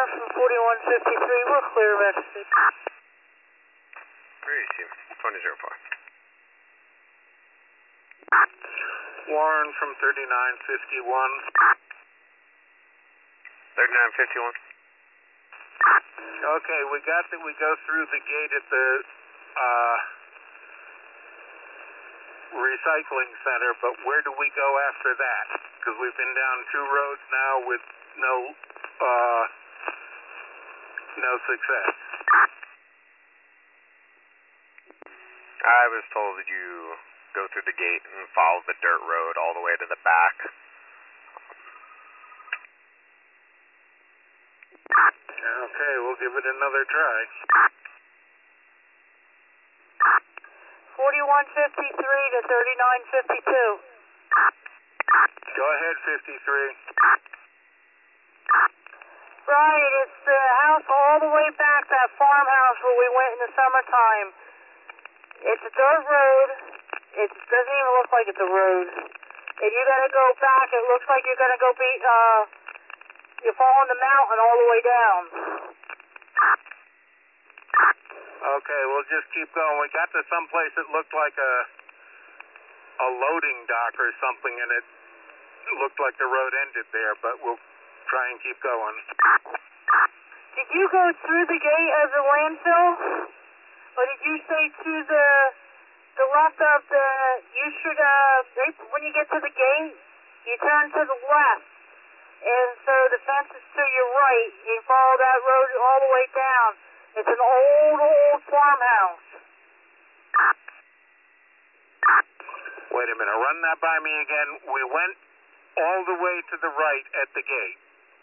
from 4153, we're clear of ecstasy. Receive, 2004. Warren from 3951. 3951. Okay, we got that we go through the gate at the recycling center, but where do we go after that? Because we've been down 2 roads now with no success. I was told that you go through the gate and follow the dirt road all the way to the back. Okay, we'll give it another try. 4153 to 3952. Go ahead, 53. Brian, it's the house all the way back, that farmhouse where we went in the summertime. It's a dirt road. It doesn't even look like it's a road. And you gotta go back. It looks like you're gonna go you're following the mountain all the way down. Okay, we'll just keep going. We got to someplace that looked like a loading dock or something, and it looked like the road ended there, but we'll try and keep going. Did you go through the gate of the landfill? Or did you say to the left of you should, when you get to the gate, you turn to the left. And so the fence is to your right. You follow that road all the way down. It's an old farmhouse. Wait a minute, run that by me again. We went all the way to the right at the gate.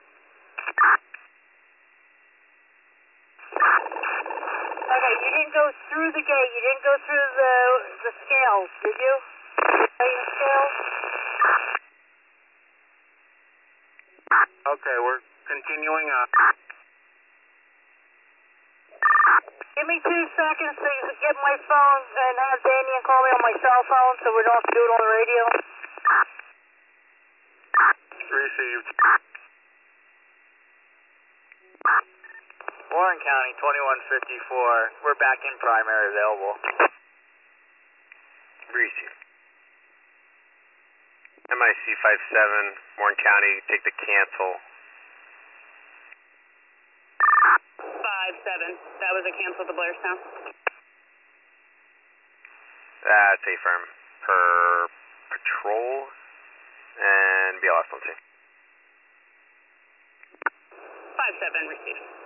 Okay, you didn't go through the gate. You didn't go through the scales, did you? The scales? Okay, we're continuing on. Give me 2 seconds to get my phone and have Damian call me on my cell phone so we don't have to do it on the radio. Received. Warren County, 2154. We're back in primary available. Receive. MIC 57, Warren County, take the cancel. 57. That was a cancel to Blairstown. That's affirm. Per patrol and BLS 12. 57 received.